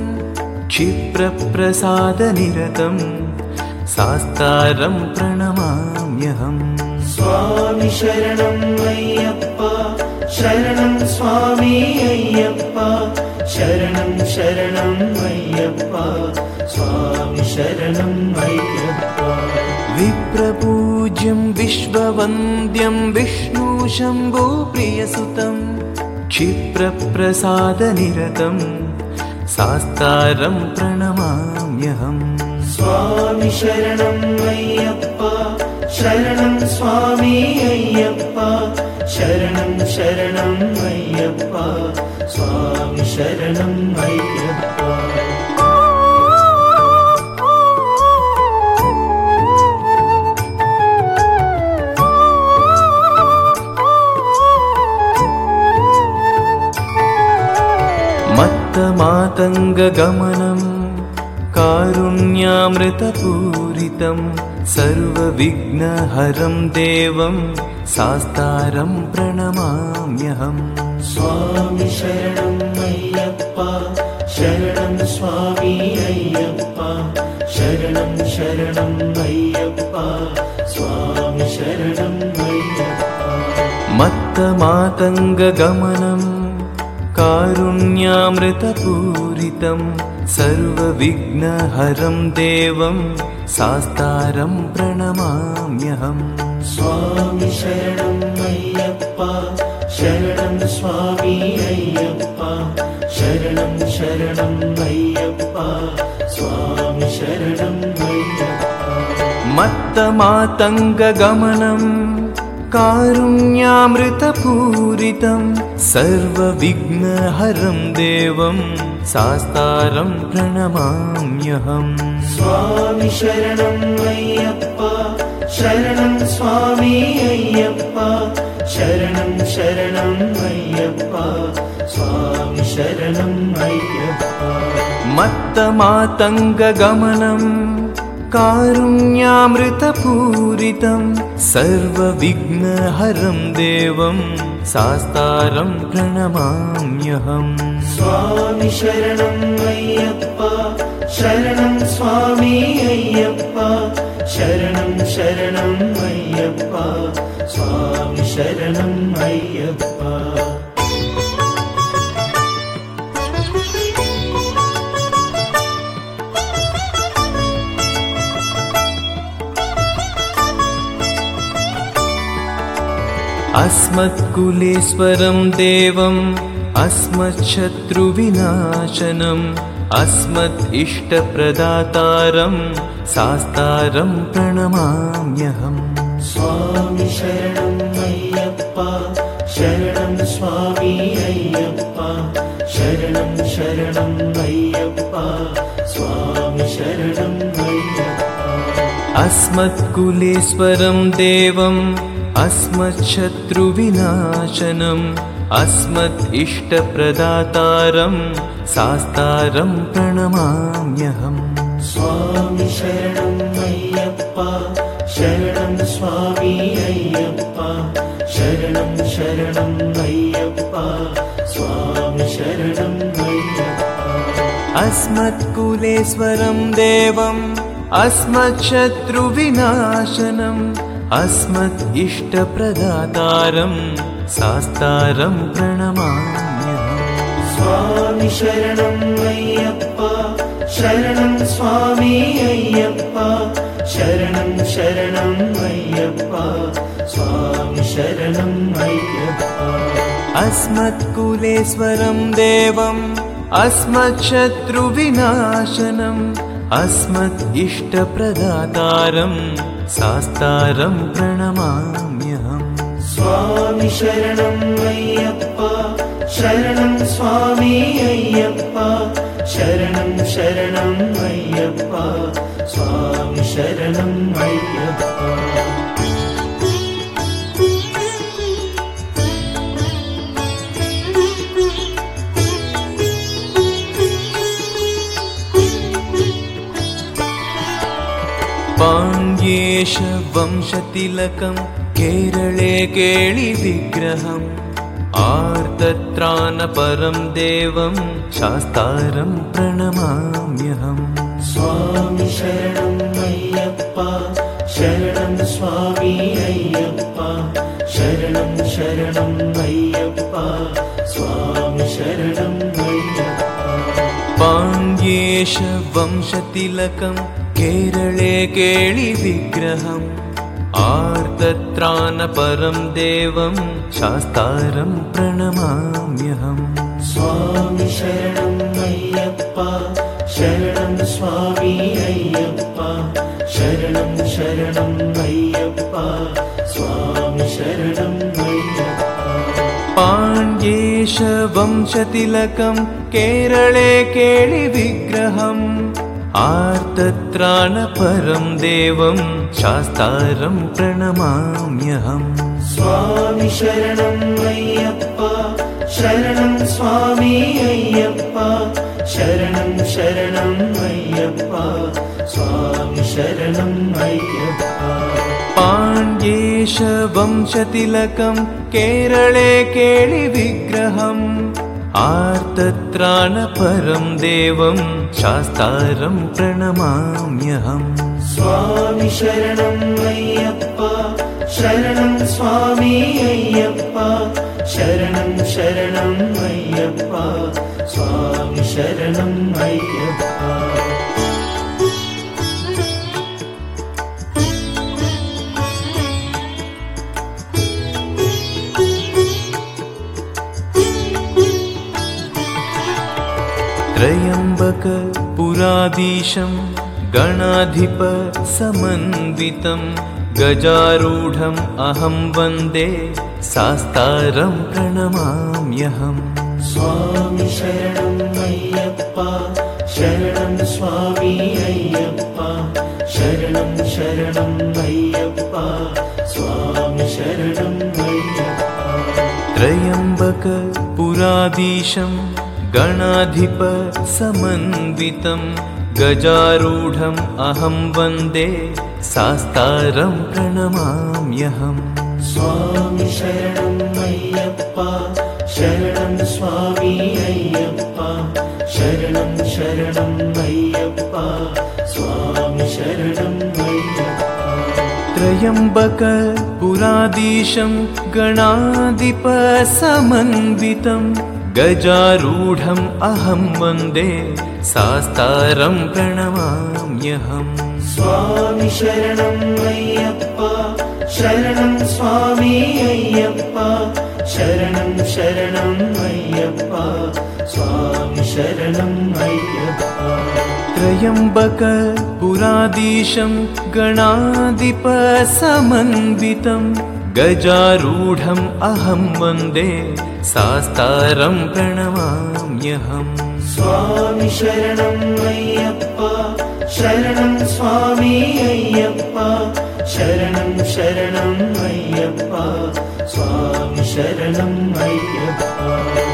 क्षिप्रप्रसादनिरतं शास्तारं प्रणमाम्यहम्। स्वामी शरणं अय्यप्पा शरणं स्वामी अय्यप्पा शरणं शरणं अय्यप्पा स्वामी शरणं अय्यप्पा। विप्रपूज्यं विश्ववन्द्यं विष्णुशम्भुप्रियसुतं क्षिप्रप्रसादनिरतं शास्तारं प्रणमाम्यहम्। स्वामी शरणं अय्यप्पा शरणं स्वामी अय्यप्पा शरणं शरणं अय्यप्पा स्वामी शरणं अय्यप्पा। मत्तमातङ्गगमनं कारुण्यामृतपूरितं सर्वविघ्नहरं देवं शास्तारं प्रणमाम्यहम्। स्वामी शरणं अय्यप्पा शरणं स्वामी अय्यप्पा शरणं शरणं अय्यप्पा स्वामी शरणं अय्यप्पा। मत्तमातङ्गगमनं कारुण्यामृतपूरितं सर्वविघ्नहरं देवं शास्तारं प्रणमाम्यहम्। स्वामी शरणं अय्यप्पा शरणं स्वामी अय्यप्पा शरणं शरणं अय्यप्पा स्वामी शरणं अय्यप्पा। मत्तमातङ्गगमनं कारुण्यामृतपूरितं कारुण्यामृतपूरितं सर्वविघ्नहरं देवं शास्तारं प्रणमाम्यहम्। स्वामी शरणं अय्यप्पा शरणं स्वामी अय्यप्पा शरणं शरणं अय्यप्पा स्वामी शरणं अय्यप्पा। मत्तमातङ्गगमनं कारुण्यामृतपूरितं सर्वविघ्नहरं देवं शास्तारं प्रणमाम्यहम्। स्वामी शरणं अय्यप्पा शरणं स्वामी अय्यप्पा शरणं शरणं अय्यप्पा स्वामी शरणं अय्यप्पा। अस्मत्कुलेश्वरं देवम् अस्मच्छत्रुविनाशनम् अस्मत् इष्टप्रदातारं शास्तारं प्रणमाम्यहम्। स्वामी शरणं अय्यप्पा शरणं स्वामी अय्यप्पा शरणं शरणं अय्यप्पा स्वामी शरणं अय्यप्पा। अस्मत्कुलेश्वरं देवम् अस्मच्छत्रुविनाशनम् अस्मत् इष्टप्रदातारं शास्तारं प्रणमाम्यहम्। स्वामी शरणं अय्यप्पा शरणं स्वामी अय्यप्पा शरणं शरणं अय्यप्पा स्वामी शरणं अय्यप्पा। अस्मत्कुलेश्वरं देवम् अस्मच्छत्रुविनाशनम् अस्मत् इष्टप्रदातारं शास्तारं प्रणमाम्यहम्। स्वामी शरणं अय्यप्पा शरणं स्वामी अय्यप्पा शरणं शरणं अय्यप्पा स्वामी शरणं अय्यप्पा। अस्मत्कुलेश्वरं देवम् अस्मच्छत्रुविनाशनम् अस्मत् इष्टप्रदातारं शास्तारं प्रणमाम्यहम्। स्वामी शरणं अय्यप्पा शरणं स्वामी अय्यप्पा शरणं शरणं अय्यप्पा स्वामी शरणं अय्यप्पा। पाण्ड्येश वंशतिलकं केरळे केळिविग्रहम् आर्तत्राणपरं देवं शास्तारं प्रणमाम्यहम्। स्वामी शरणं अय्यप्पा शरणं स्वामी अय्यप्पा शरणं शरणं अय्यप्पा स्वामी शरणं अय्यप्पा। पाण्ड्येश वंशतिलकं केरळे केळिविग्रहम् आर्तत्राणपरं देवं शास्तारं प्रणमाम्यहम्। स्वामी शरणं अय्यप्पा शरणं स्वामी अय्यप्पा शरणं शरणं अय्यप्पा स्वामी शरणं अय्यप्पा। पाण्ड्येश वंशतिलकं केरळे केळिविग्रहम् आर्तत्राणपरं देवं शास्तारं प्रणमाम्यहम्। स्वामी शरणं अय्यप्पा शरणं स्वामी अय्यप्पा शरणं शरणं अय्यप्पा स्वामी शरणं अय्यप्पा। पाण्ड्येश वंशतिलकं केरळे केळिविग्रहम् आर्तत्राणपरं देवं शास्तारं प्रणमाम्यहम्। स्वामी शरणं अय्यप्पा शरणं स्वामी अय्यप्पा शरणं शरणं अय्यप्पा स्वामी शरणं अय्यप्पा। त्र्यम्बक पुराधीशं गणाधिप समन्वितं गजारूढम् अहं वन्दे शास्तारं प्रणमाम्यहम्। स्वामी शरणं अय्यप्पा, शरणं स्वामी अय्यप्पा, शरणं शरणं अय्यप्पा, स्वामी शरणं अय्यप्पा। त्र्यम्बक पुराधीशं गणाधिप समन्वितं गजारूढम् अहं वन्दे शास्तारं प्रणमाम्यहम्। स्वामी शरणं अय्यप्पा, शरणं स्वामी अय्यप्पा, शरणं शरणं अय्यप्पा, स्वामी शरणं अय्यप्पा। त्र्यम्बक पुराधीशं गणाधिप समन्वितं गजारूढम् अहं वन्दे शास्तारं प्रणमाम्यहम्। स्वामी शरणं अय्यप्पा, शरणं स्वामी अय्यप्पा, शरणं शरणं अय्यप्पा, स्वामी शरणं अय्यप्पा। त्र्यम्बक पुराधीशं गणाधिप समन्वितं गजारूढम् अहं वन्दे शास्तारं प्रणमाम्यहम्। स्वामी शरणं अय्यप्पा, शरणं स्वामी अय्यप्पा, शरणं शरणं अय्यप्पा, स्वामी शरणं अय्यप्पा।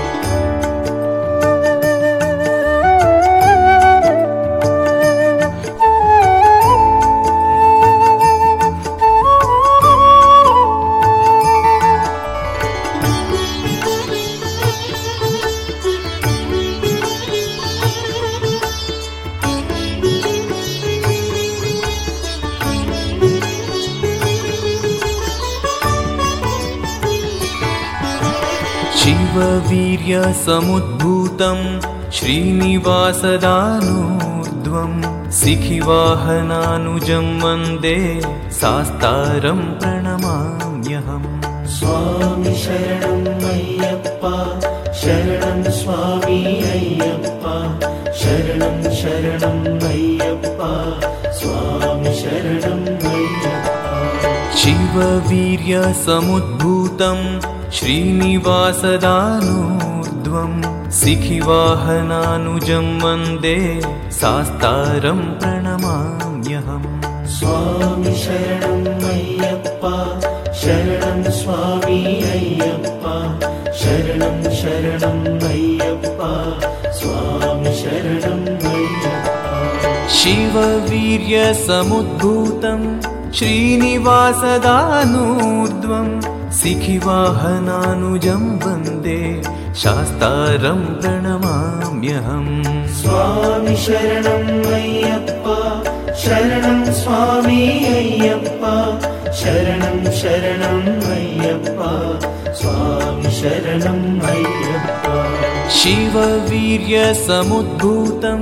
शिववीर्यसमुद्भूतं श्रीनिवासदानूर्ध्वं शिखिवाहनानुजं वन्दे शास्तारं प्रणमाम्यहम्। स्वामी शरणं अय्यप्पा, शरणं स्वामी अय्यप्पा, शरणं शरणं अय्यप्पा, स्वामी शरणं अय्यप्पा। शिववीर्यसमुद्भूतं श्रीनिवासदानूर्ध्वं शिखिवाहनानुजं वन्दे शास्तारं प्रणमाम्यहम्। स्वामी शरणं अय्यप्पा, शरणं स्वामी अय्यप्पा, शरणं शरणं अय्यप्पा, स्वामी शरणं अय्यप्पा। शिववीर्यसमुद्भूतं श्रीनिवासदानूर्ध्वं शिखिवाहनानुजं वन्दे शास्तारं प्रणमाम्यहम्। स्वामी शरणं अय्यप्पा, शरणं स्वामी अय्यप्पा, शरणं शरणं अय्यप्पा, स्वामी शरणं अय्यप्पा। शिववीर्यसमुद्भूतं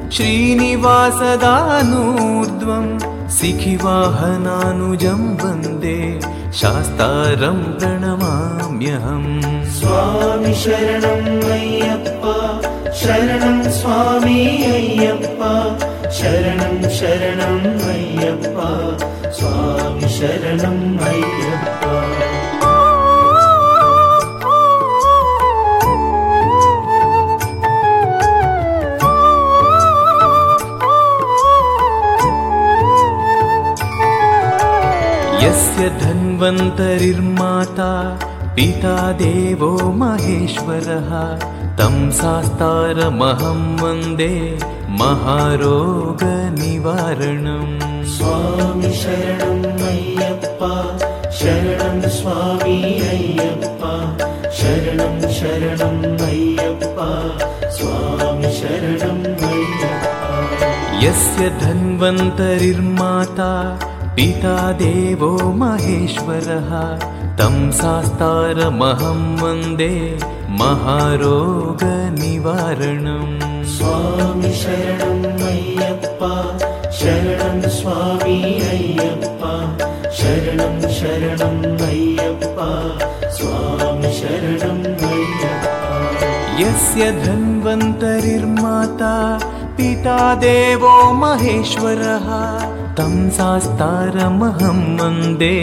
श्रीनिवासदानूर्ध्वं शिखिवाहनानुजं वन्दे शास्तारं प्रणमाम्यहम्। स्वामी शरणं अय्यप्पा, शरणं स्वामी अय्यप्पा, शरणं शरणं अय्यप्पा, स्वामी शरणं अय्यप्पा। यस्य धन्वन्तरिर्माता पिता देवो महेश्वरः तं शास्तारमहं वन्दे महारोगनिवारणम्। स्वामी शरणं अय्यप्पा, शरणं स्वामी अय्यप्पा, शरणं शरणं अय्यप्पा, स्वामी शरणं अय्यप्पा। यस्य धन्वन्तरिर्माता पिता देवो महेश्वरः तं शास्तारमहं वन्दे महारोगनिवारणम्। स्वामी शरणं अय्यप्पा, शरणं स्वामी अय्यप्पा, शरणं शरणं अय्यप्पा, स्वामी शरणं अय्यप्पा। यस्य धन्वन्तरिर्माता पिता देवो महेश्वरः तं शास्तारमहं वन्दे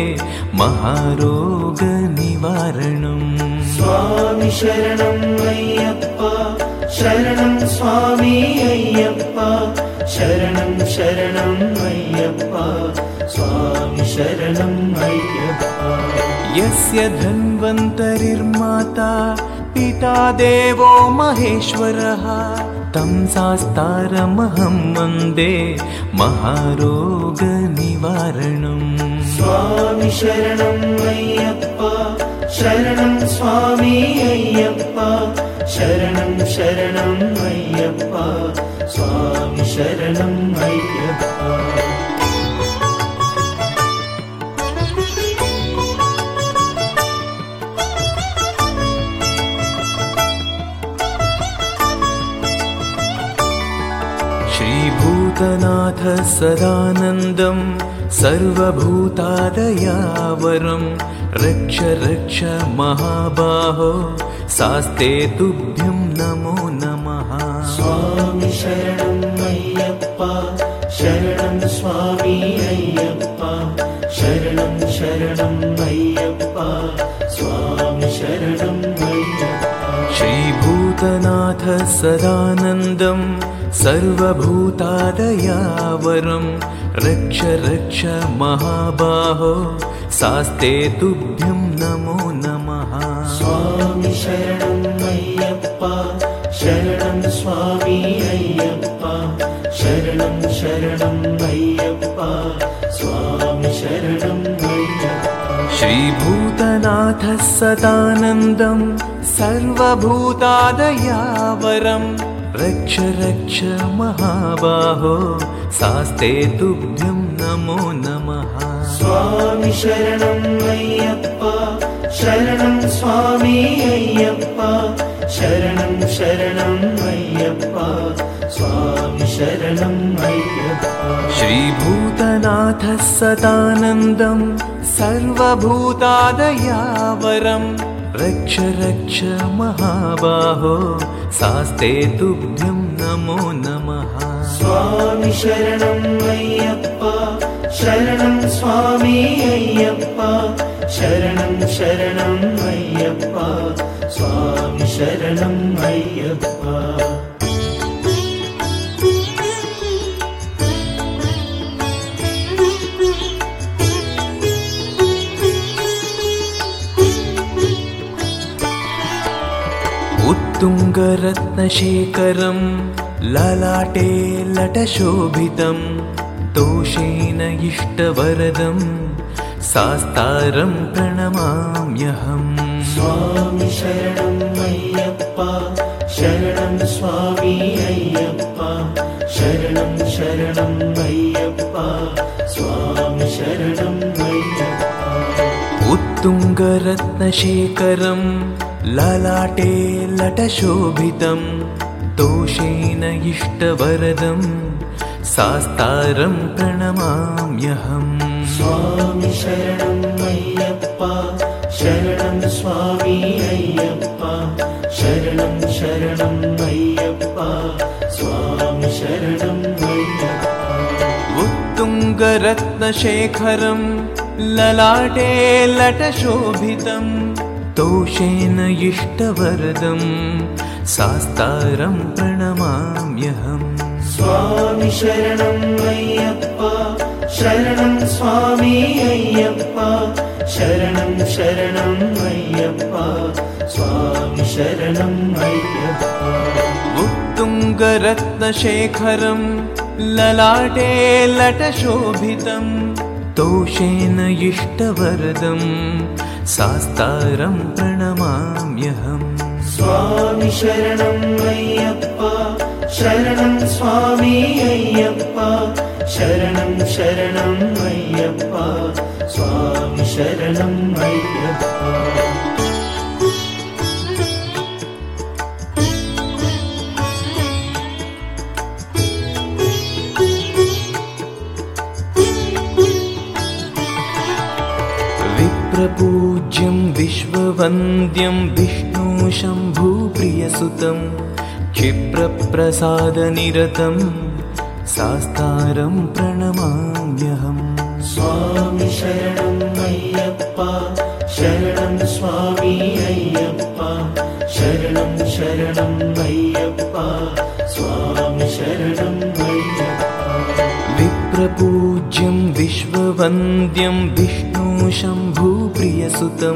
महारोगनिवारणम्। स्वामी शरणं अय्यप्पा शरणं स्वामी अय्यप्पा शरणं शरणं अय्यप्पा स्वामी शरणं अय्यप्पा। यस्य धन्वन्तरिर्माता पिता देवो महेश्वरः तं शास्तारमहं वन्दे महारोगनिवारणम्। स्वामी शरणं अय्यप्पा शरणं स्वामी अय्यप्पा शरणं शरणं अय्यप्पा स्वामी शरणं अय्यप्पा। श्रीभूतनाथ सदानन्दं सर्वभूतादयावरं रक्ष रक्ष महाबाहो शास्ते तुभ्यं नमो नमः। स्वामी शरणं अय्यप्पा शरणं स्वामी अय्यप्पा शरणं शरणं अय्यप्पा स्वामी शरणं अय्यप्पा। श्रीभूतनाथ सदानन्दं सर्वभूतादयावरं रक्ष रक्ष महाबाहो शास्ते तुभ्यं नमो नमः। स्वामी शरणं अय्यप्पा शरणं स्वामी अय्यप्पा शरणं शरणं अय्यप्पा स्वामी शरणं अय्यप्पा। श्रीभूतनाथ सदानन्दं सर्वभूतादयावरं रक्ष रक्ष महाबाहो शास्ते तुभ्यं नमो नमः। स्वामी शरणं अय्यप्पा शरणं स्वामी अय्यप्पा शरणं शरणं अय्यप्पा स्वामी शरणं अय्यप्पा। श्रीभूतनाथ सदानन्दं सर्वभूतादयावरं रक्ष रक्ष महाबाहो शास्ते तुभ्यं नमो नमः। स्वामी शरणं अय्यप्पा शरणं स्वामी अय्यप्पा शरणं शरणं अय्यप्पा स्वामी शरणं अय्यप्पा। उत्तुङ्गरत्नशेखरं ललाटे लटशोभितं तोषेण इष्टवरदं शास्तारं प्रणमाम्यहम्। स्वामी शरणं अय्यप्पा शरणं स्वामी अय्यप्पा शरणं शरणं अय्यप्पा स्वामी शरणं अय्यप्पा। उत्तुङ्गरत्नशेखरं ललाटे लटशोभितं तोषेण इष्टवरदं शास्तारं प्रणमाम्यहम्। स्वामी शरणं अय्यप्पा शरणं स्वामी अय्यप्पा शरणं शरणं अय्यप्पा स्वामी शरणं अय्यप्पा। उत्तुङ्गरत्नशेखरं ललाटे लटशोभितं तोषेण इष्टवरदं शास्तारं प्रणमाम्यहम्। स्वामी शरणं अय्यप्पा शरणं स्वामी अय्यप्पा शरणं शरणं अय्यप्पा स्वामी शरणं अय्यप्पा। उत्तुङ्गरत्नशेखरं ललाटे लटशोभितं तोषेण इष्टवरदं शास्तारं प्रणमाम्यहम्। स्वामी शरणं अय्यप्पा शरणं स्वामी अय्यप्पा शरणं शरणं अय्यप्पा स्वामी शरणं अय्यप्पा। विप्रपूज्यं विश्ववन्द्यं विष्णु शम्भुप्रियसुतं क्षिप्रप्रसादनिरतं सास्तारं प्रणमाम्यहम्। स्वामी शरणं अय्यप्पा, शरणं स्वामी अय्यप्पा, शरणं शरणं अय्यप्पा, स्वामी शरणं अय्यप्पा। विप्रपूज्यं विश्ववन्द्यं विष्णु शम्भुप्रियसुतं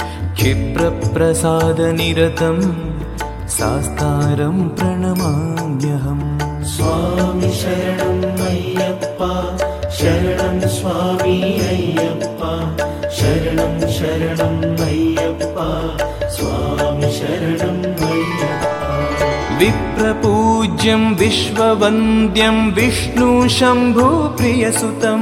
क्षिप्रप्रसादनिरतं सास्तारं प्रणमाम्यहम्। स्वामी शरणं अय्यप्पा, शरणं स्वामी अय्यप्पा, शरणं शरणं अय्यप्पा, स्वामी शरणं अय्यप्पा। विप्रपूज्यं विश्ववन्द्यं विष्णु शम्भुप्रियसुतं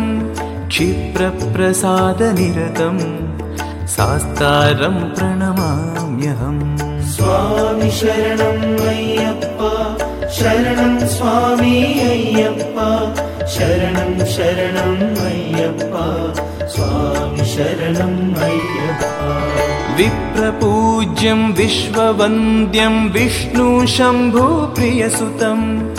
क्षिप्रप्रसादनिरतं सास्तारं प्रणमाम्यहम्। स्वामी शरणं अय्यप्पा, शरणं स्वामी अय्यप्पा, शरणं शरणं अय्यप्पा, स्वामी शरणं अय्यप्पा। विप्रपूज्यं विश्ववन्द्यं विष्णु शम्भुप्रियसुतं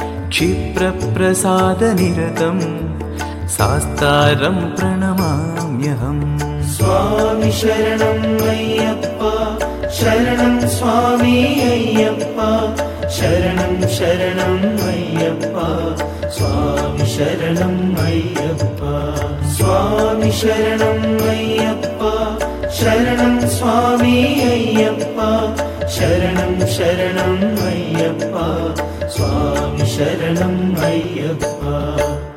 क्षिप्रप्रसादनिरतं सास्तारं प्रणमाम्यहम्। स्वामी शरणं अय्यप्पा, शरणं स्वामी अय्यप्पा, शरणं शरणं अय्यप्पा, स्वामी शरणं अय्यप्पा। स्वामी शरणं अय्यप्पा, शरणं स्वामी अय्यप्पा, शरणं शरणं अय्यप्पा, स्वामी शरणं अय्यप्पा।